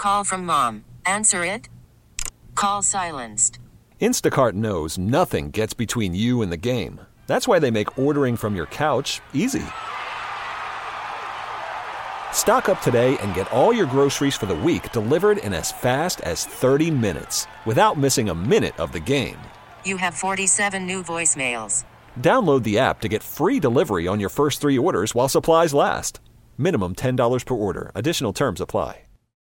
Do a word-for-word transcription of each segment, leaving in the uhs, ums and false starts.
Call from mom. Answer it. Call silenced. Instacart knows nothing gets between you and the game. That's why they make ordering from your couch easy. Stock up today and get all your groceries for the week delivered in as fast as thirty minutes without missing a minute of the game. You have forty-seven new voicemails. Download the app to get free delivery on your first three orders while supplies last. Minimum ten dollars per order. Additional terms apply.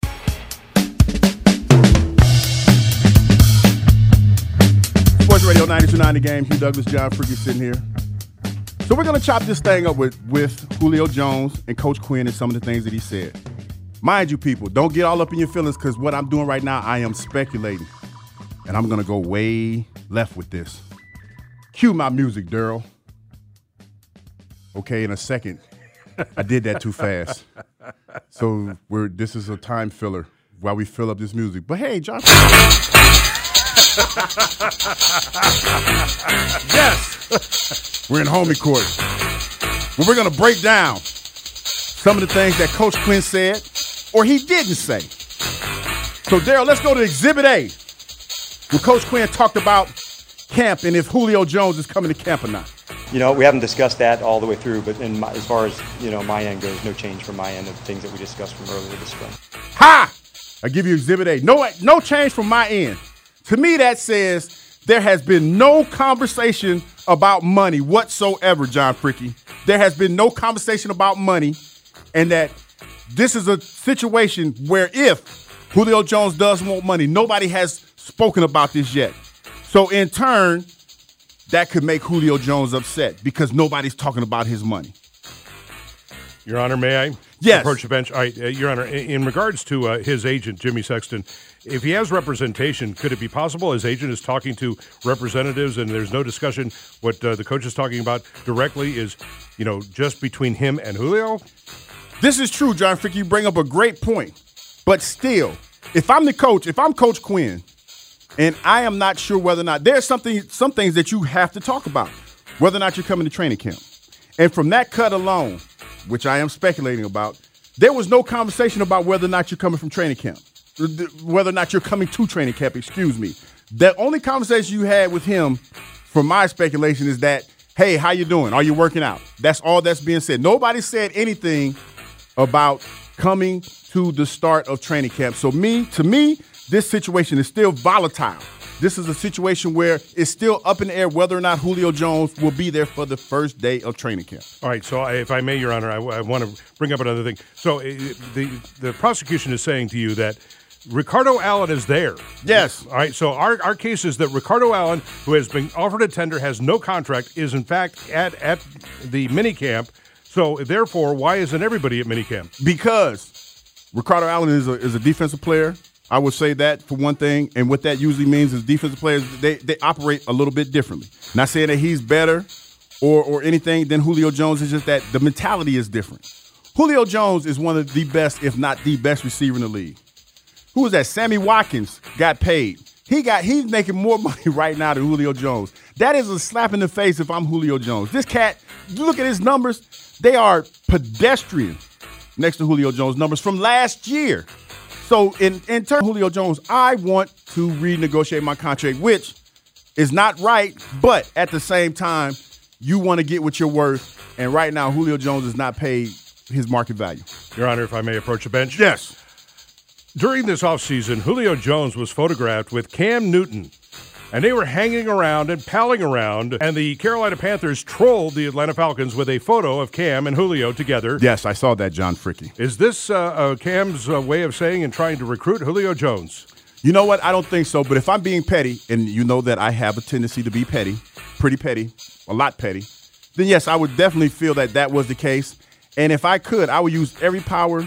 Sports Radio ninety-two point nine The Game. Hugh Douglas, John Freaky sitting here. So we're going to chop this thing up with, with Julio Jones and Coach Quinn and some of the things that he said. Mind you, people, don't get all up in your feelings because what I'm doing right now, I am speculating. And I'm going to go way left with this. Cue my music, Daryl. Okay, in a second. I did that too fast. So we're this is a time filler while we fill up this music. But hey, John. Yes! We're in homie court. Well, we're going to break down some of the things that Coach Quinn said or he didn't say. So, Daryl, let's go to Exhibit A, where Coach Quinn talked about camp and if Julio Jones is coming to camp or not. You know, we haven't discussed that all the way through, but in my, as far as, you know, my end goes, no change from my end of things that we discussed from earlier this spring. Ha! I give you Exhibit A. No, no change from my end. To me, that says there has been no conversation about money whatsoever, John Fricky. There has been no conversation about money, and that this is a situation where if Julio Jones does want money, nobody has spoken about this yet. So in turn, that could make Julio Jones upset because nobody's talking about his money. Your Honor, may I yes. approach the bench? All right, uh, Your Honor, in, in regards to uh, his agent, Jimmy Sexton, if he has representation, could it be possible his agent is talking to representatives and there's no discussion? What uh, the coach is talking about directly is, you know, just between him and Julio? This is true, John Frick. You bring up a great point. But still, if I'm the coach, if I'm Coach Quinn, and I am not sure whether or not there's something, some things that you have to talk about, whether or not you're coming to training camp. And from that cut alone, which I am speculating about, there was no conversation about whether or not you're coming from training camp, whether or not you're coming to training camp, excuse me. The only conversation you had with him, from my speculation, is that, hey, how you doing? Are you working out? That's all that's being said. Nobody said anything about coming to the start of training camp. So me, to me, this situation is still volatile. This is a situation where it's still up in the air whether or not Julio Jones will be there for the first day of training camp. All right, so I, if I may, Your Honor, I, I want to bring up another thing. So uh, the the prosecution is saying to you that Ricardo Allen is there. Yes. All right, so our, our case is that Ricardo Allen, who has been offered a tender, has no contract, is in fact at, at the minicamp. So therefore, why isn't everybody at minicamp? Because Ricardo Allen is a, is a defensive player. I would say that for one thing, and what that usually means is defensive players, they, they operate a little bit differently. Not saying that he's better or or anything than Julio Jones, it's just that the mentality is different. Julio Jones is one of the best, if not the best receiver in the league. Who was that? Sammy Watkins got paid. He got he's making more money right now than Julio Jones. That is a slap in the face if I'm Julio Jones. This cat, look at his numbers. They are pedestrian next to Julio Jones' numbers from last year. So in, in terms of Julio Jones, I want to renegotiate my contract, which is not right, but at the same time, you want to get what you're worth. And right now, Julio Jones is not paid his market value. Your Honor, if I may approach the bench. Yes. During this offseason, Julio Jones was photographed with Cam Newton, and they were hanging around and palling around, and the Carolina Panthers trolled the Atlanta Falcons with a photo of Cam and Julio together. Yes, I saw that, John Fricky. Is this uh, uh, Cam's uh, way of saying and trying to recruit Julio Jones? You know what? I don't think so, but if I'm being petty, and you know that I have a tendency to be petty, pretty petty, a lot petty, then yes, I would definitely feel that that was the case. And if I could, I would use every power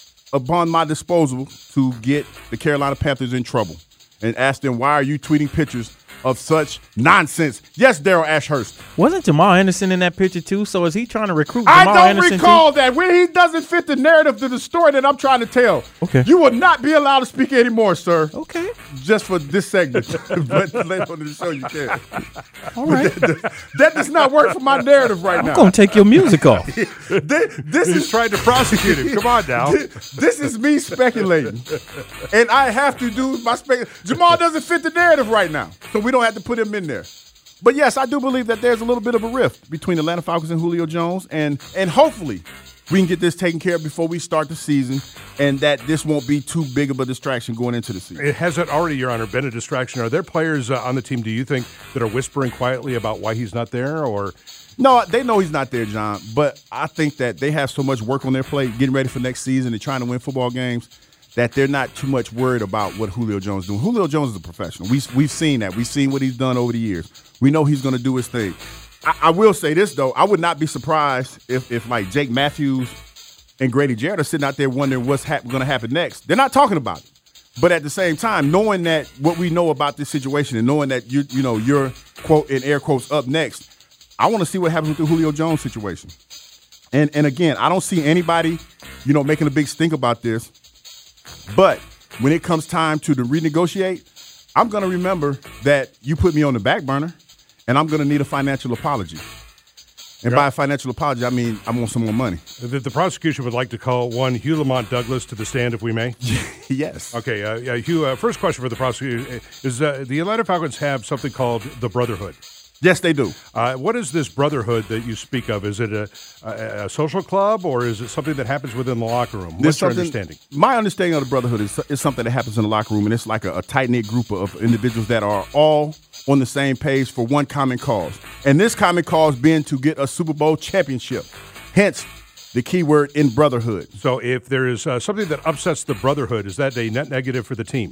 upon my disposal to get the Carolina Panthers in trouble and ask them, why are you tweeting pictures of such nonsense. Yes, Daryl Ashurst. Wasn't Jamal Anderson in that picture too? So is he trying to recruit I Jamal don't Anderson recall too? that. When he doesn't fit the narrative to the story that I'm trying to tell. Okay. You will not be allowed to speak anymore, sir. Okay. Just for this segment. But later on in the show, you can. All right. That, that does not work for my narrative right now. I'm going to take your music off. this, this He's is trying to prosecute him. Come on now. This is me speculating. And I have to do my spec. Jamal doesn't fit the narrative right now, so we don't have to put him in there. But yes, I do believe that there's a little bit of a rift between the Atlanta Falcons and Julio Jones, and and hopefully we can get this taken care of before we start the season, and that this won't be too big of a distraction going into the season. It hasn't already, Your Honor, been a distraction. Are there players uh, on the team, do you think, that are whispering quietly about why he's not there? Or No, they know he's not there, John, but I think that they have so much work on their plate, getting ready for next season and trying to win football games, that they're not too much worried about what Julio Jones is doing. Julio Jones is a professional. We, we've seen that. We've seen what he's done over the years. We know he's going to do his thing. I, I will say this, though. I would not be surprised if, if like, Jake Matthews and Grady Jarrett are sitting out there wondering what's hap- going to happen next. They're not talking about it. But at the same time, knowing that what we know about this situation and knowing that, you you know, you're, quote, in air quotes, up next, I want to see what happens with the Julio Jones situation. And, and again, I don't see anybody, you know, making a big stink about this. But when it comes time to, to renegotiate, I'm going to remember that you put me on the back burner, and I'm going to need a financial apology. And by a financial apology, I mean I want some more money. The, the prosecution would like to call one Hugh Lamont Douglas to the stand, if we may. Yes. Okay, uh, yeah, Hugh, uh, first question for the prosecution is uh, the Atlanta Falcons have something called the Brotherhood. Yes, they do. Uh, what is this brotherhood that you speak of? Is it a, a, a social club, or is it something that happens within the locker room? What's your understanding? My understanding of the brotherhood is, is something that happens in the locker room, and it's like a, a tight-knit group of individuals that are all on the same page for one common cause. And this common cause being to get a Super Bowl championship. Hence, the key word in brotherhood. So if there is uh, something that upsets the brotherhood, is that a net negative for the team?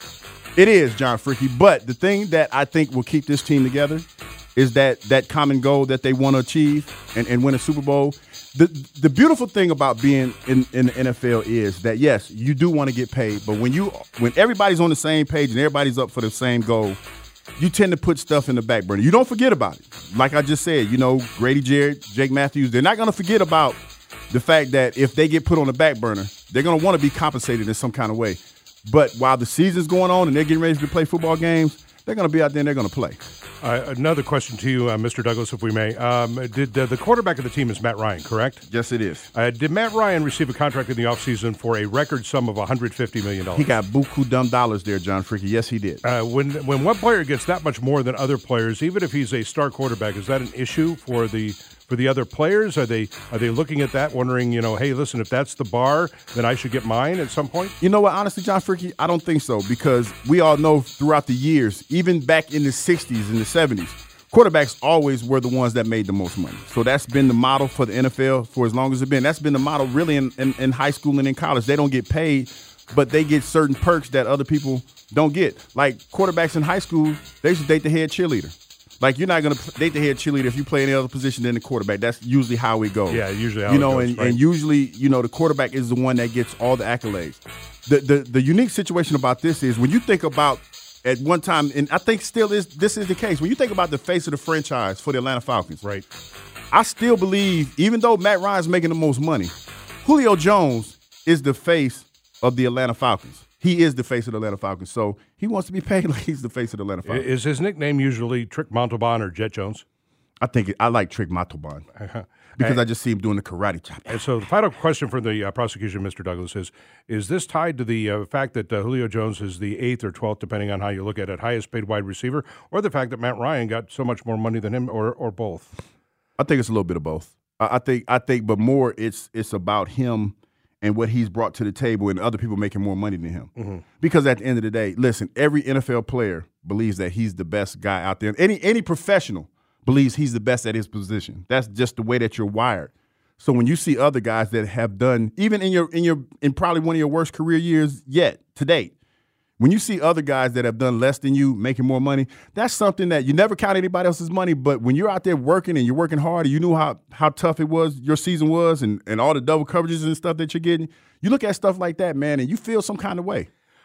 It is, John Fricky. But the thing that I think will keep this team together is that that common goal that they want to achieve and, and win a Super Bowl. The the beautiful thing about being in, in the N F L is that, yes, you do want to get paid, but when you when everybody's on the same page and everybody's up for the same goal, you tend to put stuff in the back burner. You don't forget about it. Like I just said, you know, Grady Jarrett, Jake Matthews, they're not going to forget about the fact that if they get put on the back burner, they're going to want to be compensated in some kind of way. But while the season's going on and they're getting ready to play football games, they're going to be out there and they're going to play. Uh, another question to you, uh, Mister Douglas, if we may. Um, did uh, the quarterback of the team is Matt Ryan, correct? Yes, it is. Uh, did Matt Ryan receive a contract in the offseason for a record sum of one hundred fifty million dollars? He got buku dumb dollars there, John Fricky. Yes, he did. Uh, when when one player gets that much more than other players, even if he's a star quarterback, is that an issue for the for the other players? Are they are they looking at that, wondering, you know, hey, listen, if that's the bar, then I should get mine at some point? You know what? Honestly, John Fricky, I don't think so, because we all know throughout the years, even back in the sixties and the seventies, quarterbacks always were the ones that made the most money. So that's been the model for the N F L for as long as it's been. That's been the model really in, in, in high school and in college. They don't get paid, but they get certain perks that other people don't get. Like quarterbacks in high school, they used to date the head cheerleader. Like, you're not going to date the head cheerleader if you play any other position than the quarterback. That's usually how it goes. Yeah, usually how you know, it goes, and, right. and usually, you know, the quarterback is the one that gets all the accolades. The, the the unique situation about this is when you think about at one time, and I think still is this is the case, when you think about the face of the franchise for the Atlanta Falcons, Right. I still believe, even though Matt Ryan's making the most money, Julio Jones is the face of the Atlanta Falcons. He is the face of the Atlanta Falcons, so he wants to be paid like he's the face of the Atlanta Falcons. Is his nickname usually Trick Montalban or Jet Jones? I think it, I like Trick Montalban Uh-huh. because And- I just see him doing the karate chop. And so the final question for the uh, prosecution, Mister Douglas, is, is this tied to the uh, fact that uh, Julio Jones is the eighth or twelfth, depending on how you look at it, highest paid wide receiver, or the fact that Matt Ryan got so much more money than him, or or both? I think it's a little bit of both. I, I think, I think, but more it's it's about him and what he's brought to the table and other people making more money than him. Mm-hmm. Because at the end of the day, listen, every N F L player believes that he's the best guy out there. Any any professional believes he's the best at his position. That's just the way that you're wired. So when you see other guys that have done, even in your in your in probably one of your worst career years yet to date, when you see other guys that have done less than you making more money, that's something that you never count anybody else's money. But when you're out there working and you're working hard and you knew how how tough it was, your season was, and, and all the double coverages and stuff that you're getting, you look at stuff like that, man, and you feel some kind of way.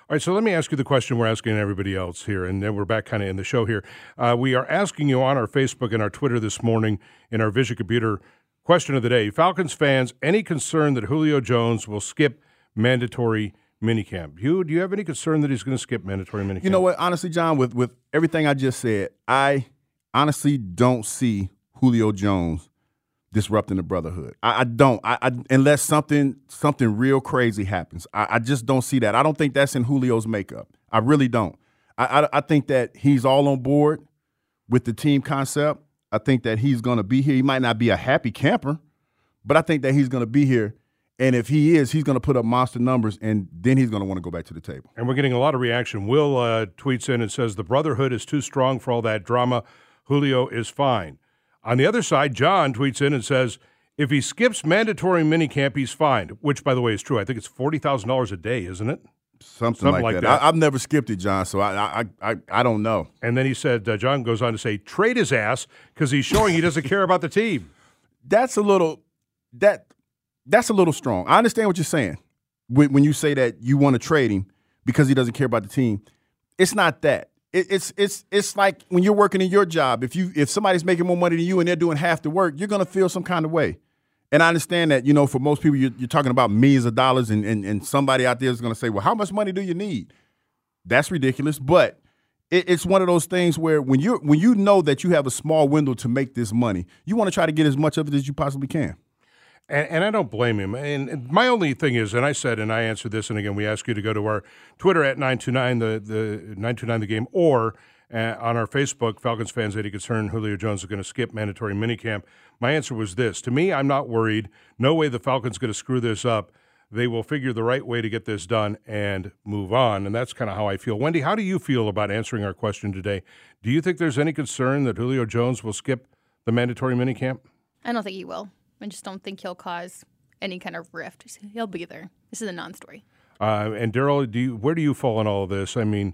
All right, so let me ask you the question we're asking everybody else here, and then we're back kind of in the show here. Uh, we are asking you on our Facebook and our Twitter this morning in our Vision Computer question of the day. Falcons fans, any concern that Julio Jones will skip mandatory minicamp? Hugh, do you have any concern that he's going to skip mandatory minicamp? You know what? Honestly, John, with, with everything I just said, I honestly don't see Julio Jones disrupting the brotherhood. I, I don't. I, I unless something something real crazy happens. I, I just don't see that. I don't think that's in Julio's makeup. I really don't. I, I, I think that he's all on board with the team concept. I think that he's going to be here. He might not be a happy camper, but I think that he's going to be here. And if he is, he's going to put up monster numbers, and then he's going to want to go back to the table. And we're getting a lot of reaction. Will uh, tweets in and says, the brotherhood is too strong for all that drama. Julio is fine. On the other side, John tweets in and says, if he skips mandatory minicamp, he's fine, which, by the way, is true. I think it's forty thousand dollars a day, isn't it? Something, Something like, like that. that. I, I've never skipped it, John, so I, I, I, I don't know. And then he said, uh, John goes on to say, trade his ass because he's showing he doesn't care about the team. That's a little that that's a little strong. I understand what you're saying when, when you say that you want to trade him because he doesn't care about the team. It's not that. It, it's it's it's like when you're working in your job. If you if somebody's making more money than you and they're doing half the work, you're going to feel some kind of way. And I understand that, you know, for most people, you're, you're talking about millions of dollars, and, and, and somebody out there is going to say, well, how much money do you need? That's ridiculous. But it, it's one of those things where when you when you know that you have a small window to make this money, you want to try to get as much of it as you possibly can. And, and I don't blame him. And, and my only thing is, and I said, and I answered this, and again, we ask you to go to our Twitter at nine two nine the the nine two nine the game, or uh, on our Facebook, Falcons fans, any concern Julio Jones is going to skip mandatory minicamp. My answer was this: to me, I'm not worried. No way the Falcons going to screw this up. They will figure the right way to get this done and move on. And that's kind of how I feel. Wendy, how do you feel about answering our question today? Do you think there's any concern that Julio Jones will skip the mandatory minicamp? I don't think he will. I just don't think he'll cause any kind of rift. He'll be there. This is a non-story. Uh, and Daryl, do you, where do you fall in all of this? I mean,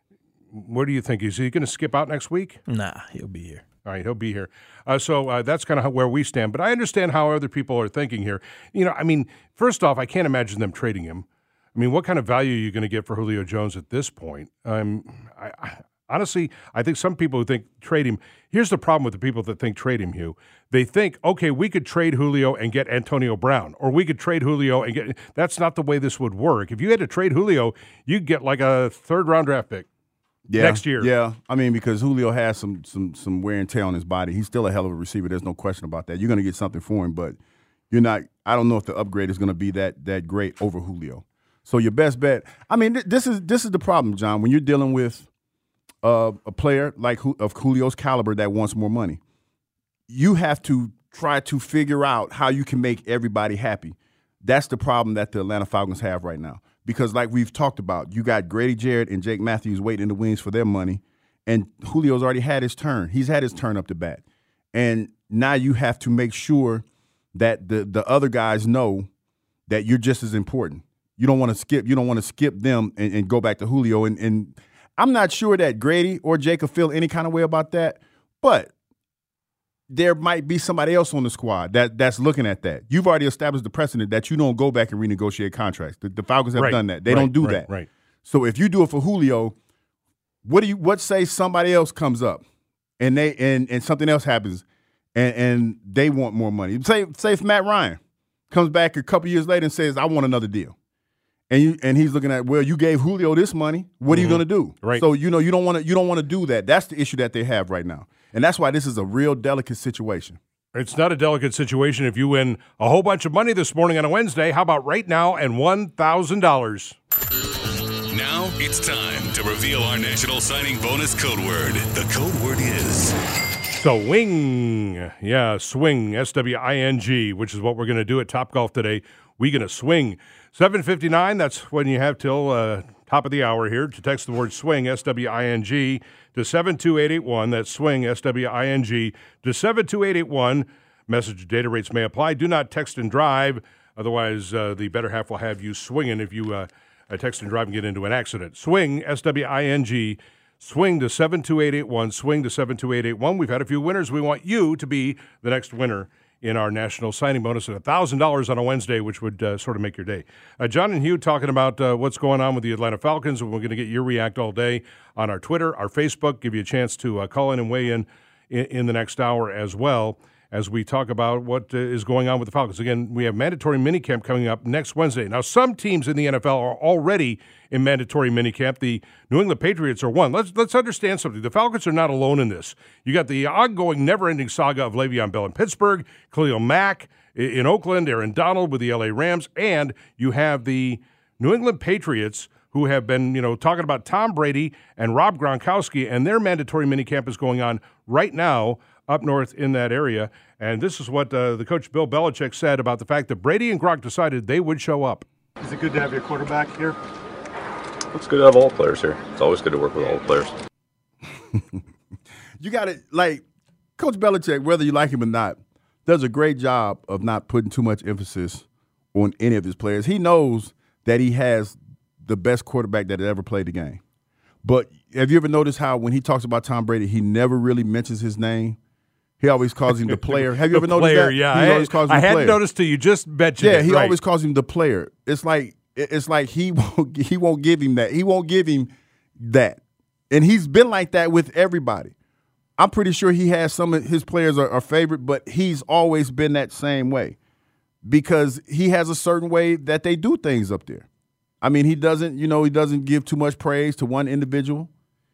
where do you think? Is he going to skip out next week? Nah, he'll be here. All right, he'll be here. Uh, so uh, that's kind of where we stand. But I understand how other people are thinking here. You know, I mean, first off, I can't imagine them trading him. I mean, what kind of value are you going to get for Julio Jones at this point? Um, I, I, honestly, I think some people who think trade him, here's the problem with the people that think trade him, Hugh. They think, okay, we could trade Julio and get Antonio Brown, or we could trade Julio and get – that's not the way this would work. If you had to trade Julio, you'd get like a third-round draft pick. Yeah, next year. Yeah, I mean, because Julio has some some some wear and tear on his body. He's still a hell of a receiver. There's no question about that. You're going to get something for him, but you're not – I don't know if the upgrade is going to be that that great over Julio. So your best bet – I mean, th- this is this is the problem, John, when you're dealing with uh, a player like of Julio's caliber that wants more money. You have to try to figure out how you can make everybody happy. That's the problem that the Atlanta Falcons have right now. Because like we've talked about, you got Grady Jarrett and Jake Matthews waiting in the wings for their money, and Julio's already had his turn. He's had his turn up the bat. And now you have to make sure that the, the other guys know that you're just as important. You don't want to skip you don't want to skip them and, and go back to Julio. And, and I'm not sure that Grady or Jake feel any kind of way about that, but there might be somebody else on the squad that, that's looking at that. You've already established the precedent that you don't go back and renegotiate contracts. The, the Falcons have right. done that. They right. don't do right. that. Right. So if you do it for Julio, what do you what say somebody else comes up and they and, and something else happens and, and they want more money? Say say if Matt Ryan comes back a couple years later and says, I want another deal. And you and he's looking at, well, you gave Julio this money. What mm-hmm. are you going to do? Right. So you know you don't want to you don't want to do that. That's the issue that they have right now. And that's why this is a real delicate situation. It's not a delicate situation if you win a whole bunch of money this morning on a Wednesday. How about right now and one thousand dollars? Now it's time to reveal our national signing bonus code word. The code word is... Swing. Yeah, swing, S W I N G, which is what we're going to do at Topgolf today. We're going to swing. seven fifty-nine, that's when you have till uh, top of the hour here to text the word swing, S W I N G, to seven two eight eight one. That's swing, S W I N G, to seven two eight eight one. Message data rates may apply. Do not text and drive. Otherwise, uh, the better half will have you swinging if you uh, text and drive and get into an accident. Swing, S W I N G, swing to seven two eight eight one, swing to seven two eight eight one. We've had a few winners. We want you to be the next winner in our national signing bonus at one thousand dollars on a Wednesday, which would uh, sort of make your day. Uh, John and Hugh talking about uh, what's going on with the Atlanta Falcons, and we're going to get your react all day on our Twitter, our Facebook, give you a chance to uh, call in and weigh in, in in the next hour as well, as we talk about what uh, is going on with the Falcons. Again, we have mandatory minicamp coming up next Wednesday. Now, some teams in the N F L are already in mandatory minicamp. The New England Patriots are one. Let's let's understand something. The Falcons are not alone in this. You got the ongoing, never-ending saga of Le'Veon Bell in Pittsburgh, Khalil Mack in Oakland, Aaron Donald with the L A Rams, and you have the New England Patriots, who have been, you know, talking about Tom Brady and Rob Gronkowski, and their mandatory minicamp is going on right now up north in that area. And this is what uh, the coach Bill Belichick said about the fact that Brady and Gronk decided they would show up. Is it good to have your quarterback here? It's good to have all players here. It's always good to work with all players. You got it. Like, Coach Belichick, whether you like him or not, does a great job of not putting too much emphasis on any of his players. He knows that he has the best quarterback that had ever played the game. But have you ever noticed how when he talks about Tom Brady, he never really mentions his name? He always calls him the player. Have you ever noticed player, that? Yeah, he I, always calls him I the hadn't player. noticed till you just mentioned Yeah, it. he right. always calls him the player. It's like it's like he won't he won't give him that. He won't give him that. And he's been like that with everybody. I'm pretty sure he has some of his players are, are favorite, but he's always been that same way because he has a certain way that they do things up there. I mean, he doesn't, you know, he doesn't give too much praise to one individual.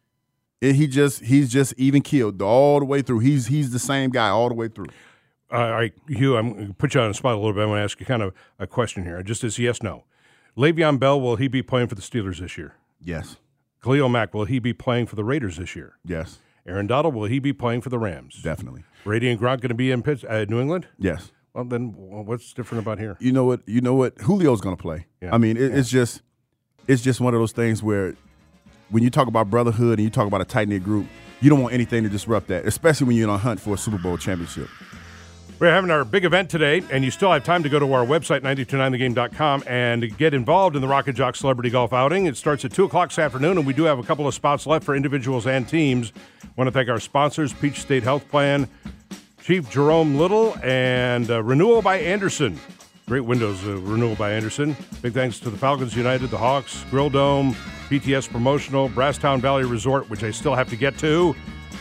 And he just he's just even killed all the way through. He's he's the same guy all the way through. Uh, all right, Hugh, I'm going to put you on the spot a little bit. I want to ask you kind of a question here. Just as yes, no. Le'Veon Bell, will he be playing for the Steelers this year? Yes. Khalil Mack, will he be playing for the Raiders this year? Yes. Aaron Donald, will he be playing for the Rams? Definitely. Brady and Gronk going to be in Pitts, uh, New England? Yes. Well, then what's different about here? You know what? You know what? Julio's going to play. Yeah. I mean, it, Yeah. it's just it's just one of those things where when you talk about brotherhood and you talk about a tight-knit group, you don't want anything to disrupt that, especially when you're on a hunt for a Super Bowl championship. We're having our big event today, and you still have time to go to our website, nine two nine the game dot com, and get involved in the Rock and Jock Celebrity Golf Outing. It starts at two o'clock this afternoon, and we do have a couple of spots left for individuals and teams. I want to thank our sponsors, Peach State Health Plan, Chief Jerome Little, and uh, Renewal by Anderson. Great windows, uh, Renewal by Anderson. Big thanks to the Falcons United, the Hawks, Grill Dome, P T S Promotional, Brasstown Valley Resort, which I still have to get to.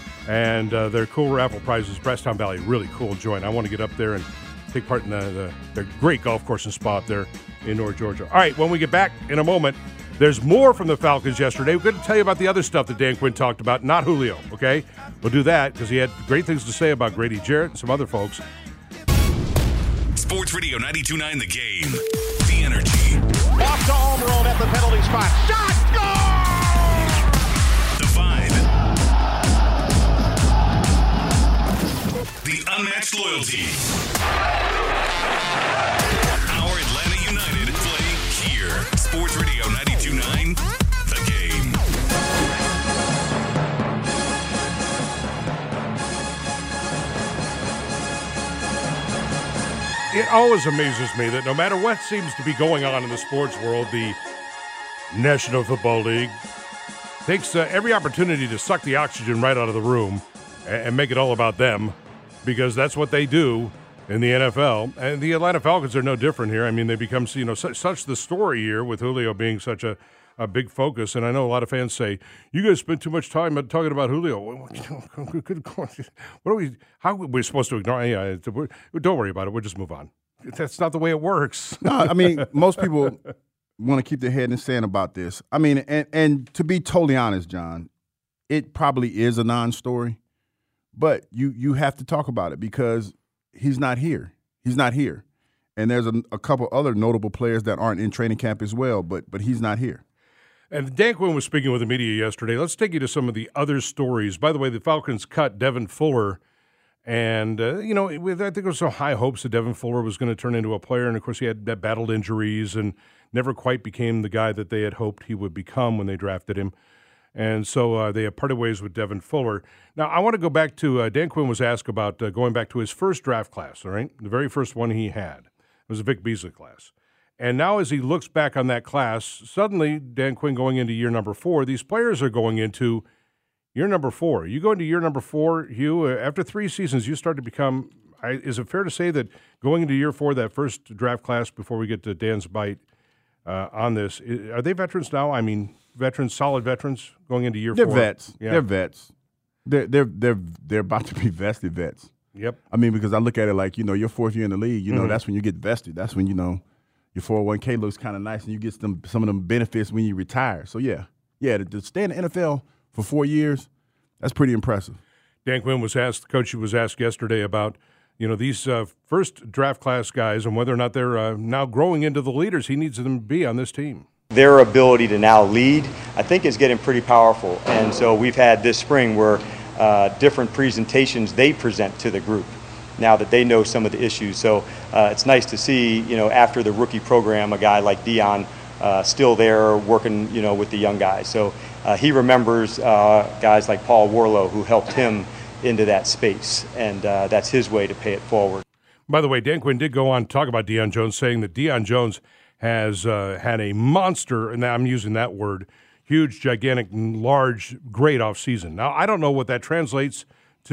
And uh, their cool raffle prizes, Brasstown Valley, really cool joint. I want to get up there and take part in the, the, the great golf course and spa up there in North Georgia. All right, when we get back in a moment, there's more from the Falcons yesterday. We're going to tell you about the other stuff that Dan Quinn talked about, not Julio, okay? We'll do that because he had great things to say about Grady Jarrett and some other folks. Sports Radio ninety-two point nine The Game. The Energy. Off to Almiron at the penalty spot. Shot! Score! The Vibe. The unmatched loyalty. Our Atlanta United play here. Sports Radio ninety-two point nine The Game. It always amazes me that no matter what seems to be going on in the sports world, the National Football League takes uh, every opportunity to suck the oxygen right out of the room and, and make it all about them, because that's what they do in the N F L. And the Atlanta Falcons are no different here. I mean, they become, you know, such, such the story here with Julio being such a, a big focus. And I know a lot of fans say, you guys spend too much time talking about Julio. What are we, how are we supposed to ignore? Yeah, don't worry about it. We'll just move on. That's not the way it works. No, I mean, most people want to keep their head in the sand about this. I mean, and, and to be totally honest, John, it probably is a non-story, but you you have to talk about it because he's not here. He's not here. And there's a, a couple other notable players that aren't in training camp as well, but but he's not here. And Dan Quinn was speaking with the media yesterday. Let's take you to some of the other stories. By the way, the Falcons cut Devin Fuller. And, uh, you know, with, I think there was some high hopes that Devin Fuller was going to turn into a player. And, of course, he had that battled injuries and never quite became the guy that they had hoped he would become when they drafted him. And so uh, they have parted ways with Devin Fuller. Now, I want to go back to uh, Dan Quinn was asked about uh, going back to his first draft class, all right? The very first one he had. It was a Vic Beasley class. And now as he looks back on that class, suddenly, Dan Quinn going into year number four, these players are going into year number four. You go into year number four, Hugh, after three seasons, you start to become I, is it fair to say that going into year four, that first draft class, before we get to Dan's bite uh, on this, are they veterans now? I mean, veterans, solid veterans going into year they're four? Vets. Yeah. They're vets. They're, they're, they're, they're about to be vested vets. Yep. I mean, because I look at it like, you know, your fourth year in the league, you know, Mm-hmm. that's when you get vested. That's when, you know, your four oh one k looks kind of nice and you get some, some of them benefits when you retire. So, yeah. Yeah, to, to stay in the N F L for four years, that's pretty impressive. Dan Quinn was asked, coach was asked yesterday about, you know, these uh, first draft class guys and whether or not they're uh, now growing into the leaders he needs them to be on this team. Their ability to now lead, I think, is getting pretty powerful. And so we've had this spring where uh, different presentations they present to the group now that they know some of the issues. So uh, it's nice to see, you know, after the rookie program, a guy like Dion uh, still there working, you know, with the young guys. So uh, he remembers uh, guys like Paul Warlow who helped him into that space, and uh, that's his way to pay it forward. By the way, Dan Quinn did go on to talk about Deion Jones, saying that Deion Jones has uh, had a monster, and I'm using that word, huge, gigantic, large, great offseason. Now, I don't know what that translates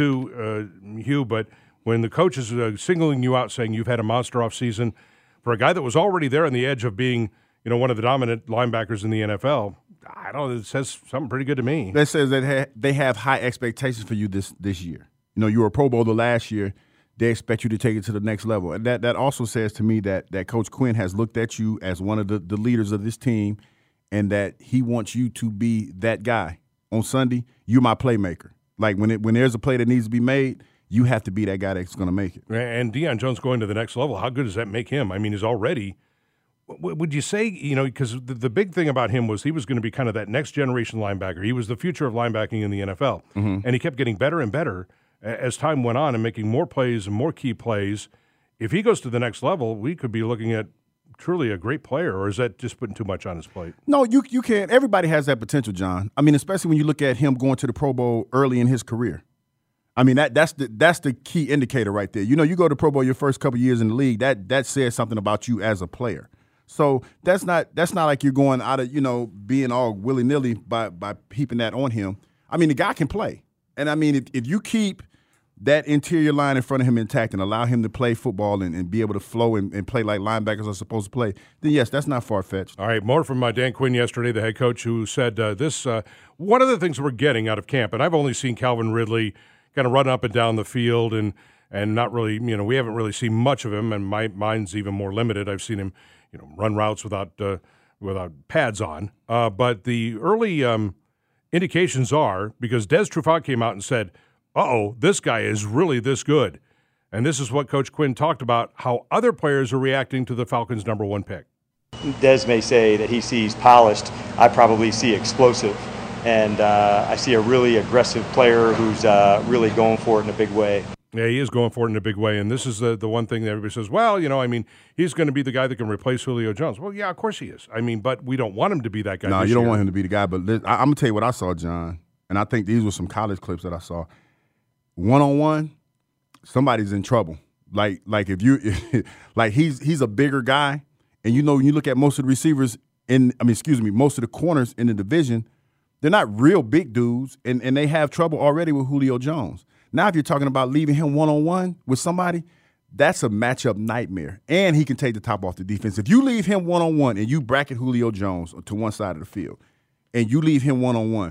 to, uh, Hugh, but when the coach is uh, singling you out saying you've had a monster offseason for a guy that was already there on the edge of being, you know, one of the dominant linebackers in the N F L, I don't know, it says something pretty good to me. That says that ha- they have high expectations for you this this year. You know, you were a Pro Bowler last year. They expect you to take it to the next level. And that, that also says to me that that Coach Quinn has looked at you as one of the, the leaders of this team and that he wants you to be that guy. On Sunday, you're my playmaker. Like when it when there's a play that needs to be made, you have to be that guy that's going to make it. And Deion Jones going to the next level, how good does that make him? I mean, he's already – would you say, you know, because the, the big thing about him was he was going to be kind of that next generation linebacker. He was the future of linebacking in the N F L. Mm-hmm. And he kept getting better and better as time went on and making more plays and more key plays. If he goes to the next level, we could be looking at truly a great player, or is that just putting too much on his plate? No, you you can't. Everybody has that potential, John. I mean, especially when you look at him going to the Pro Bowl early in his career. I mean, that that's the that's the key indicator right there. You know, you go to Pro Bowl your first couple years in the league, that that says something about you as a player. So that's not that's not like you're going out of, you know, being all willy-nilly by by heaping that on him. I mean, the guy can play. And, I mean, if, if you keep that interior line in front of him intact and allow him to play football and, and be able to flow and, and play like linebackers are supposed to play, then, yes, that's not far-fetched. All right, more from uh, Dan Quinn yesterday, the head coach, who said uh, this uh, – one of the things we're getting out of camp, and I've only seen Calvin Ridley kind of run up and down the field and and not really – you know, we haven't really seen much of him, and my mine's even more limited. I've seen him – you know, run routes without uh, without pads on. Uh, but the early um, indications are, because Des Trufant came out and said, uh-oh, this guy is really this good. And this is what Coach Quinn talked about, how other players are reacting to the Falcons' number one pick. Des may say that he sees polished. I probably see explosive. And uh, I see a really aggressive player who's uh, really going for it in a big way. Yeah, he is going for it in a big way, and this is the the one thing that everybody says, well, you know, I mean, he's going to be the guy that can replace Julio Jones. Well, yeah, of course he is. I mean, but we don't want him to be that guy. No, this you don't year. want him to be the guy, but I, I'm going to tell you what I saw, John, and I think these were some college clips that I saw. One-on-one, somebody's in trouble. Like, like if you, like he's he's a bigger guy, and you know, when you look at most of the receivers in, I mean, excuse me, most of the corners in the division, they're not real big dudes, and, and they have trouble already with Julio Jones. Now, if you're talking about leaving him one-on-one with somebody, that's a matchup nightmare. And he can take the top off the defense. If you leave him one-on-one and you bracket Julio Jones to one side of the field and you leave him one-on-one,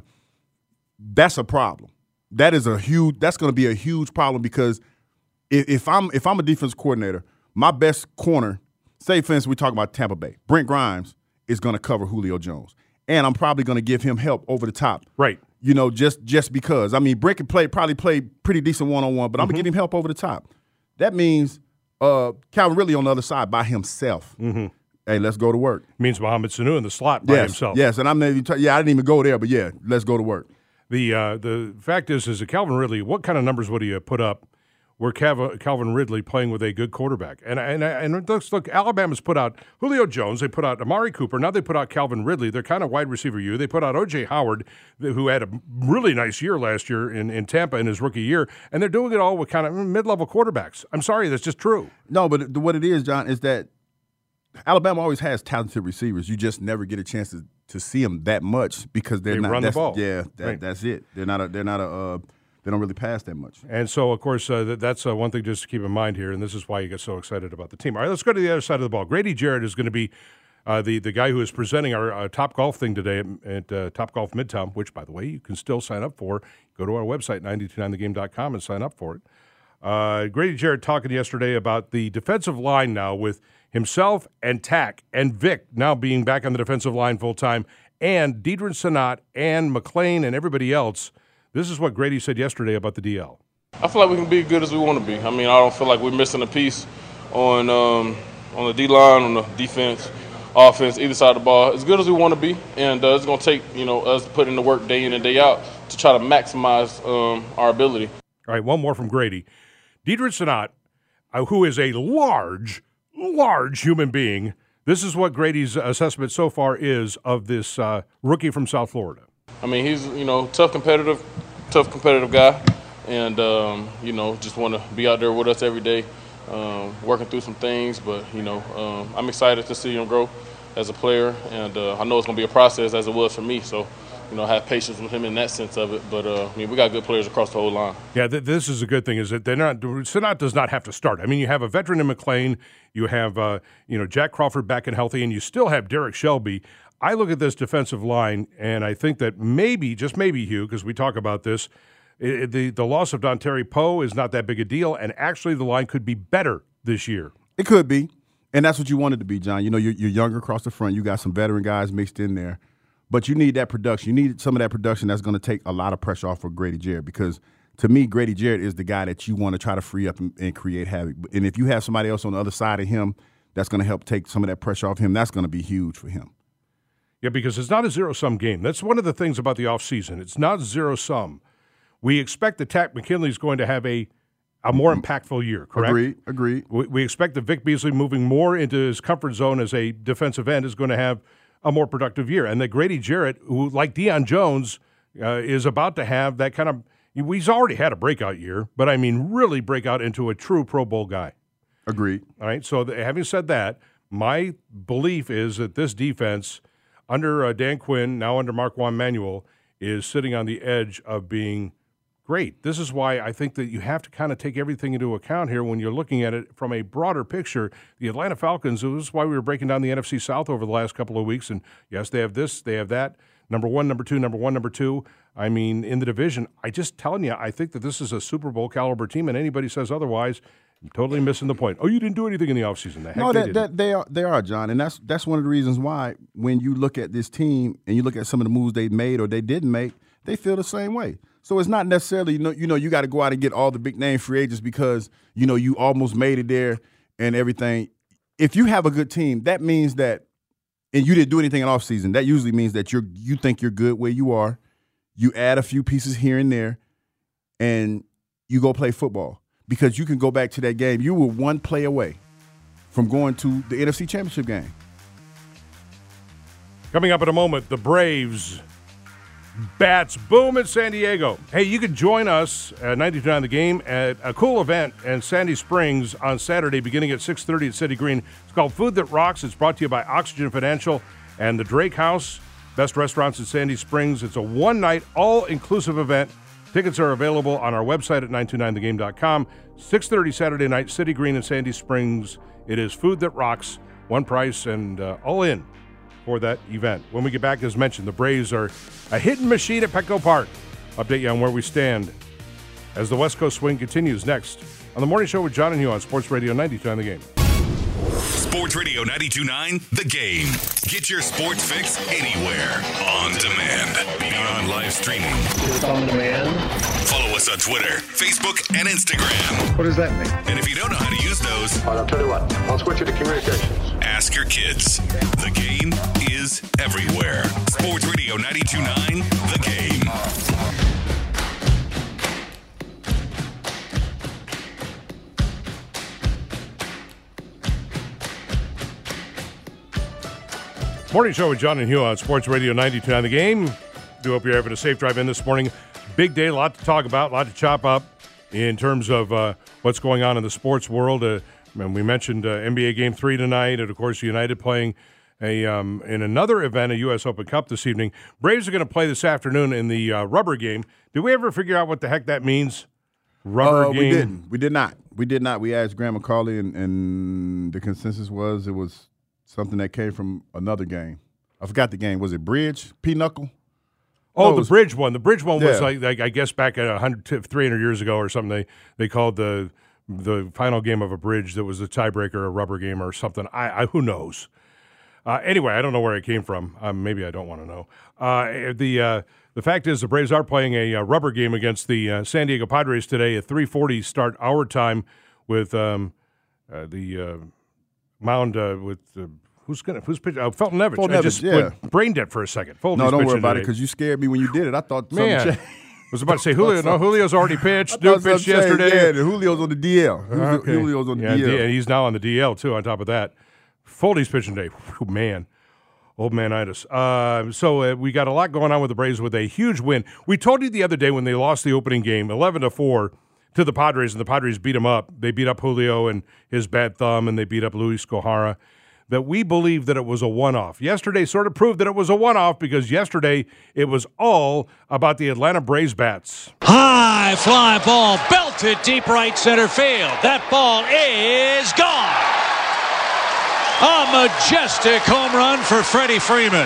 that's a problem. That is a huge – that's going to be a huge problem because if, if I'm if I'm a defense coordinator, my best corner, say, for instance, we talk about Tampa Bay, Brent Grimes is going to cover Julio Jones. And I'm probably going to give him help over the top. Right. You know, just just because. I mean, Brent can play, probably play pretty decent one-on-one, but I'm Mm-hmm. going to give him help over the top. That means uh, Calvin Ridley on the other side by himself. Mm-hmm. Hey, let's go to work. Means Mohamed Sanu in the slot by yes, himself. Yes, and I'm not even, yeah, I didn't even go there, but yeah, let's go to work. The uh, the fact is, is that Calvin Ridley, what kind of numbers would he put up were Cav- Calvin Ridley playing with a good quarterback? And and and look, look, Alabama's put out Julio Jones, they put out Amari Cooper, now they put out Calvin Ridley. They're kind of wide receiver you. They put out O J Howard, who had a really nice year last year in, in Tampa in his rookie year, and they're doing it all with kind of mid-level quarterbacks. I'm sorry, that's just true. No, but what it is, John, is that Alabama always has talented receivers. You just never get a chance to, to see them that much because they're They not run the that's, ball. Yeah, that, Right. that's it. They're not a they're not a uh, they don't really pass that much. And so, of course, uh, th- that's uh, one thing just to keep in mind here, and this is why you get so excited about the team. All right, let's go to the other side of the ball. Grady Jarrett is going to be uh, the, the guy who is presenting our uh, Top Golf thing today at, at uh, Top Golf Midtown, which, by the way, you can still sign up for. Go to our website, nine two nine the game dot com, and sign up for it. Uh, Grady Jarrett talking yesterday about the defensive line now with himself and Tack and Vic now being back on the defensive line full-time, and Deidre Sanat and McLean and everybody else. This is what Grady said yesterday about the D L. I feel like we can be as good as we want to be. I mean, I don't feel like we're missing a piece on um, on the D-line, on the defense, offense, either side of the ball. As good as we want to be, and uh, it's going to take, you know, us putting the work day in and day out to try to maximize um, our ability. All right, one more from Grady. Deidre Sanat, uh, who is a large, large human being, this is what Grady's assessment so far is of this uh, rookie from South Florida. I mean, he's, you know, tough competitive, tough competitive guy, and, um, you know, just want to be out there with us every day, um, working through some things. But, you know, um, I'm excited to see him grow as a player, and uh, I know it's going to be a process as it was for me. So, you know, have patience with him in that sense of it. But, uh, I mean, we got good players across the whole line. Yeah, th- this is a good thing, is that they're not – Sanat does not have to start. I mean, you have a veteran in McLean. You have, uh, you know, Jack Crawford back and healthy, and you still have Derek Shelby. I look at this defensive line, and I think that maybe, just maybe, Hugh, because we talk about this, it, the, the loss of Dontari Poe is not that big a deal, and actually the line could be better this year. It could be, and that's what you wanted to be, John. You know, you're, you're younger across the front. You got some veteran guys mixed in there. But you need that production. You need some of that production that's going to take a lot of pressure off of Grady Jarrett, because to me, Grady Jarrett is the guy that you want to try to free up and, and create havoc. And if you have somebody else on the other side of him that's going to help take some of that pressure off him, that's going to be huge for him. Yeah, because it's not a zero-sum game. That's one of the things about the offseason. It's not zero-sum. We expect that Tack McKinley is going to have a a more impactful year, correct? Agreed, agreed. We, we expect that Vic Beasley moving more into his comfort zone as a defensive end is going to have a more productive year. And that Grady Jarrett, who, like Deion Jones, uh, is about to have that kind of – he's already had a breakout year, but, I mean, really break out into a true Pro Bowl guy. Agreed. All right, so the, having said that, my belief is that this defense, under uh, Dan Quinn, now under Marquand Manuel, is sitting on the edge of being great. This is why I think that you have to kind of take everything into account here when you're looking at it from a broader picture. The Atlanta Falcons, this is why we were breaking down the N F C South over the last couple of weeks, and yes, they have this, they have that. Number one, number two, number one, number two. I mean, in the division, I just telling you, I think that this is a Super Bowl caliber team, and anybody says otherwise, I'm totally missing the point. Oh, you didn't do anything in the offseason. The heck no, they that, didn't. that they are they are, John, and that's that's one of the reasons why when you look at this team and you look at some of the moves they made or they didn't make, they feel the same way. So it's not necessarily, you know, you know, you got to go out and get all the big name free agents because, you know, you almost made it there and everything. If you have a good team, that means that, and you didn't do anything in offseason, that usually means that you're you think you're good where you are. You add a few pieces here and there, and you go play football. Because you can go back to that game. You were one play away from going to the N F C Championship game. Coming up in a moment, the Braves bats boom in San Diego. Hey, you can join us at ninety-two point nine The Game at a cool event in Sandy Springs on Saturday beginning at six thirty at City Green. It's called Food That Rocks. It's brought to you by Oxygen Financial and the Drake House, best restaurants in Sandy Springs. It's a one-night, all-inclusive event. Tickets are available on our website at nine two nine the game dot com. six thirty Saturday night, City Green in Sandy Springs. It is Food That Rocks, one price and uh, all in for that event. When we get back, as mentioned, the Braves are a hitting machine at Petco Park. Update you on where we stand as the West Coast swing continues next on The Morning Show with John and Hugh on Sports Radio ninety-two point nine The Game. Sports Radio ninety-two point nine The Game. Get your sports fix anywhere. On demand. Beyond live streaming. It's on demand. Follow us on Twitter, Facebook, and Instagram. What does that mean? And if you don't know how to use those, well, I'll tell you what. I'll switch it to communications. Ask your kids. The Game is everywhere. Sports Radio ninety-two point nine The Game. Morning Show with John and Hugh on Sports Radio ninety-two point nine The Game. Do hope you're having a safe drive in this morning. Big day, a lot to talk about, a lot to chop up in terms of uh, what's going on in the sports world. Uh, and we mentioned uh, N B A Game three tonight, and, of course, United playing A um, in another event, a U S Open Cup this evening. Braves are going to play this afternoon in the uh, rubber game. Did we ever figure out what the heck that means? Rubber uh, game? We didn't. We did not. We did not. We asked Graham McCauley, and, and the consensus was it was something that came from another game. I forgot the game. Was it Bridge? Pinochle? Oh, no, the was, bridge one. The bridge one was yeah. like, like I guess back at one hundred, three hundred years ago or something. They they called the the final game of a bridge that was a tiebreaker, a rubber game or something. I, I who knows. Uh, anyway, I don't know where it came from. Um, maybe I don't want to know. Uh, the uh, the fact is, the Braves are playing a, a rubber game against the uh, San Diego Padres today at three forty start our time with um, uh, the uh, mound uh, with uh, who's gonna who's pitching? Oh, Felton Nevich. Felton I Nevich, just yeah. went brain dead for a second. Fulton's no, don't worry pitching about today. it because you scared me when you did it. I thought something Man, changed. I was about to say Julio. No, Julio's already pitched. I Duke thought pitched something changed. yesterday. Yeah, the Julio's on the D L. Okay. Julio's on the yeah, D L. D- and he's now on the D L too. On top of that, Foldy's pitching today. Whew, man. Old manitis. Uh, so uh, we got a lot going on with the Braves with a huge win. We told you the other day when they lost the opening game, eleven to four, to the Padres, and the Padres beat them up. They beat up Julio and his bad thumb, and they beat up Luis Gohara, that we believed that it was a one-off. Yesterday sort of proved that it was a one-off because yesterday it was all about the Atlanta Braves bats. High fly ball belted deep right center field. That ball is gone. A majestic home run for Freddie Freeman.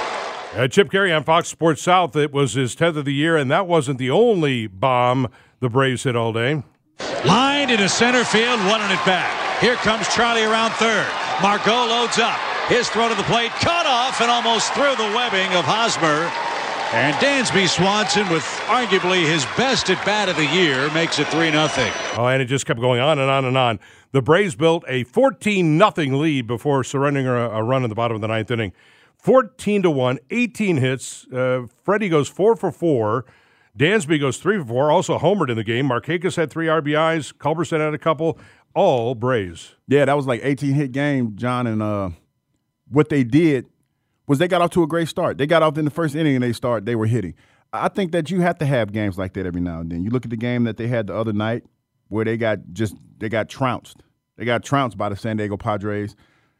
Uh, Chip Carey on Fox Sports South. It was his tenth of the year, and that wasn't the only bomb the Braves hit all day. Lined into center field, one on it back. Here comes Charlie around third. Margot loads up. His throw to the plate, cut off and almost through the webbing of Hosmer. And Dansby Swanson, with arguably his best at bat of the year, makes it three nothing. Oh, and it just kept going on and on and on. The Braves built a fourteen nothing lead before surrendering a, a run in the bottom of the ninth inning. fourteen to one, eighteen hits. Uh, Freddie goes four for four. Dansby goes three for four, also homered in the game. Markakis had three R B Is. Culberson had a couple. All Braves. Yeah, that was like eighteen-hit game, John, and uh, what they did was they got off to a great start. They got off in the first inning and they start. They were hitting. I think that you have to have games like that every now and then. You look at the game that they had the other night where they got just they got trounced. They got trounced by the San Diego Padres.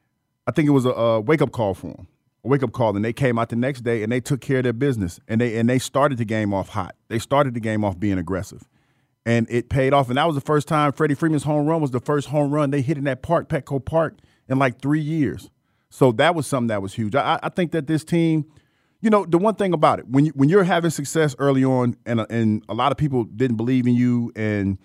I think it was a, a wake-up call for them, a wake-up call, and they came out the next day and they took care of their business, and they and they started the game off hot. They started the game off being aggressive, and it paid off. And that was the first time Freddie Freeman's home run was the first home run they hit in that park, Petco Park, in like three years. So that was something that was huge. I, I think that this team, you know, the one thing about it, when you, when you're having success early on, and and a lot of people didn't believe in you, and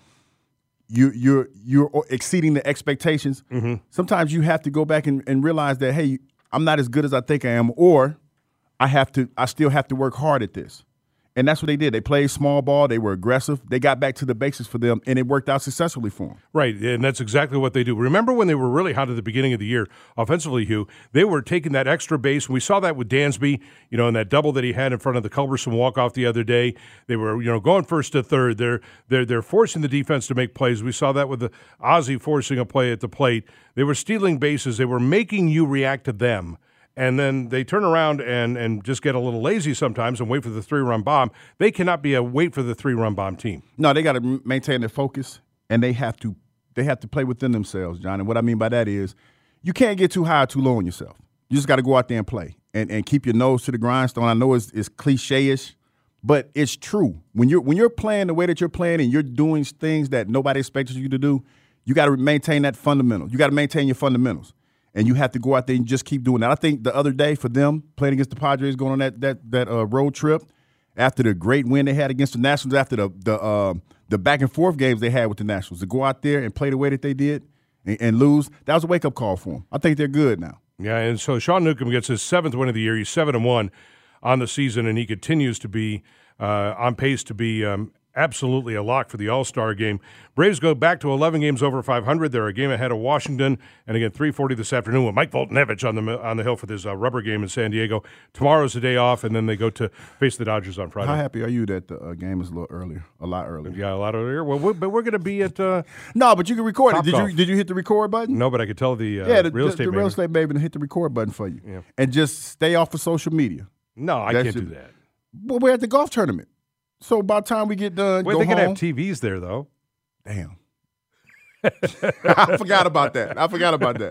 you you're you're exceeding the expectations. Mm-hmm. Sometimes you have to go back and, and realize that, hey, I'm not as good as I think I am, or I have to I still have to work hard at this. And that's what they did. They played small ball. They were aggressive. They got back to the basics for them, and it worked out successfully for them. Right, and that's exactly what they do. Remember when they were really hot at the beginning of the year offensively, Hugh? They were taking that extra base, and we saw that with Dansby, you know, in that double that he had in front of the Culberson walk-off the other day. They were, you know, going first to third. They're they're they're forcing the defense to make plays. We saw that with the Ozzie forcing a play at the plate. They were stealing bases. They were making you react to them. And then they turn around and, and just get a little lazy sometimes and wait for the three-run bomb. They cannot be a wait for the three-run bomb team. No, they got to maintain their focus, and they have to they have to play within themselves, John. And what I mean by that is you can't get too high or too low on yourself. You just got to go out there and play and, and keep your nose to the grindstone. I know it's, it's cliche-ish, but it's true. When you're when you're playing the way that you're playing and you're doing things that nobody expected you to do, you got to maintain that fundamental. You got to maintain your fundamentals. And you have to go out there and just keep doing that. I think the other day for them, playing against the Padres, going on that that that uh, road trip, after the great win they had against the Nationals, after the the uh, the back and forth games they had with the Nationals, to go out there and play the way that they did and, and lose, that was a wake up call for them. I think they're good now. Yeah, and so Sean Newcomb gets his seventh win of the year. He's seven and one on the season, and he continues to be uh, on pace to be um, absolutely a lock for the All-Star game. Braves go back to eleven games over five hundred. They're a game ahead of Washington. And again, three forty this afternoon with Mike Foltynewicz on the on the hill for this uh, rubber game in San Diego. Tomorrow's the day off, and then they go to face the Dodgers on Friday. How happy are you that the uh, game is a little earlier, a lot earlier? Yeah, a lot earlier. Well, we're, but we're going to be at uh, no, but you can record it. Top Did Golf. you did you hit the record button? No, but I could tell the uh, yeah, the, real the, estate the real baby. estate baby to hit the record button for you, Yeah. and just stay off of social media. No, I That can't should- do that. Well, we're at the golf tournament, so by the time we get done, Wait, go they can home. have T Vs there, though. Damn. I forgot about that. I forgot about that.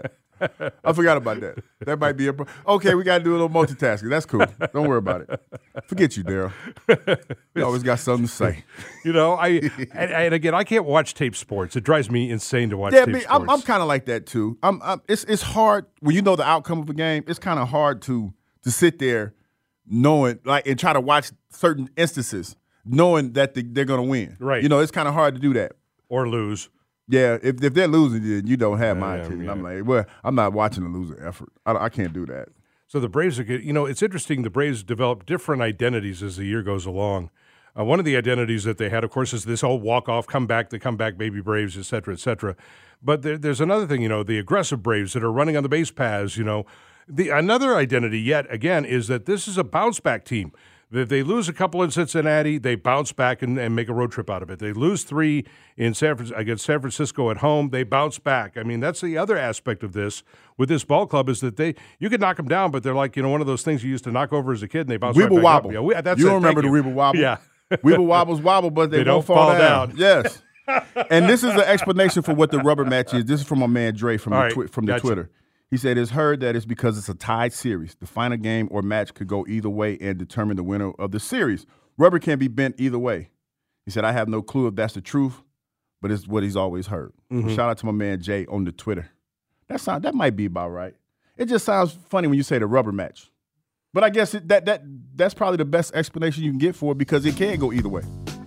I forgot about that. That might be a pro- okay. We got to do a little multitasking. That's cool. Don't worry about it. Forget you, Daryl. You always got something to say. You know, I and, and again, I can't watch tape sports. It drives me insane to watch Yeah, tape me, sports. I'm, I'm kind of like that too. I'm, I'm. It's it's hard when you know the outcome of a game. It's kind of hard to to sit there knowing like and try to watch certain instances knowing that they, they're going to win. Right. You know, it's kind of hard to do that or lose. Yeah, if if they're losing, then you don't have Yeah, my yeah, opinion. yeah. I'm like, well, I'm not watching a losing effort. I, I can't do that. So the Braves are good. You know, it's interesting. The Braves develop different identities as the year goes along. Uh, one of the identities that they had, of course, is this whole walk-off, comeback, the comeback baby Braves, et cetera, et cetera. But there, there's another thing, you know, the aggressive Braves that are running on the base paths, you know. The Another identity yet, again, is that this is a bounce-back team. If they lose a couple in Cincinnati, they bounce back and, and make a road trip out of it. They lose three in San Fran- against San Francisco at home, they bounce back. I mean, that's the other aspect of this with this ball club is that they you can knock them down, but they're like, you know, one of those things you used to knock over as a kid and they bounce right Weeble back wobble. up. Yeah, we, that's you it. don't remember Thank the you. Weeble wobble? Yeah. Weeble wobbles wobble, but they, They don't, don't fall, fall down. down. Yes. And this is the explanation for what the rubber match is. This is from my man Dre from All the right, twi- from the gotcha. Twitter. He said it's heard that it's because it's a tied series. The final game or match could go either way and determine the winner of the series. Rubber can be bent either way. He said, I have no clue if that's the truth, but it's what he's always heard. Mhm. Well, shout out to my man Jay on the Twitter. That sound, that might be about right. It just sounds funny when you say the rubber match. But I guess it, that that that's probably the best explanation you can get for it because it can go either way.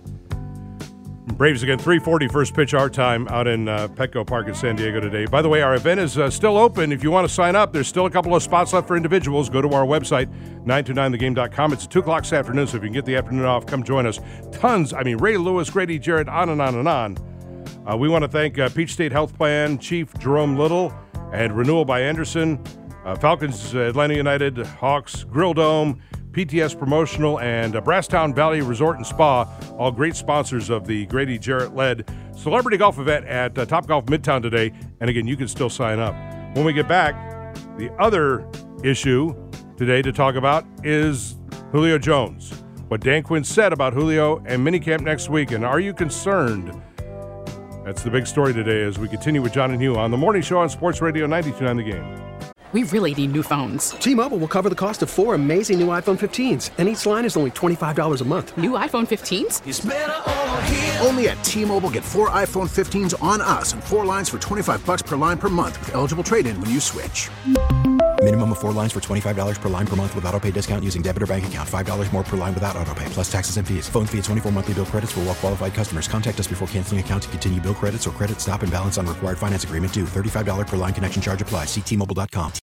Braves again, three forty first pitch our time out in uh, Petco Park in San Diego today. By the way, our event is uh, still open. If you want to sign up, there's still a couple of spots left for individuals. Go to our website, nine two nine the game dot com. It's at two o'clock this afternoon, so if you can get the afternoon off, come join us. Tons, I mean, Ray Lewis, Grady Jarrett, on and on and on. Uh, we want to thank uh, Peach State Health Plan Chief Jerome Little and Renewal by Anderson, uh, Falcons, uh, Atlanta United, Hawks, Grill Dome, P T S Promotional, and uh, Brasstown Valley Resort and Spa, all great sponsors of the Grady Jarrett-led Celebrity Golf event at uh, Topgolf Midtown today. And again, you can still sign up. When we get back, the other issue today to talk about is Julio Jones. What Dan Quinn said about Julio and minicamp next week. And are you concerned? That's the big story today as we continue with John and Hugh on the morning show on Sports Radio ninety-two point nine The Game. We really need new phones. T-Mobile will cover the cost of four amazing new iPhone fifteens, and each line is only twenty-five dollars a month. New iPhone fifteens? It's better over here. Only at T-Mobile, get four iPhone fifteens on us and four lines for twenty-five bucks per line per month with eligible trade-in when you switch. Minimum of four lines for twenty-five dollars per line per month with autopay discount using debit or bank account. five dollars more per line without autopay, plus taxes and fees. Phone fee at twenty-four monthly bill credits for well-qualified customers. Contact us before canceling account to continue bill credits or credit stop and balance on required finance agreement due. thirty-five dollars per line connection charge applies. See T Mobile dot com.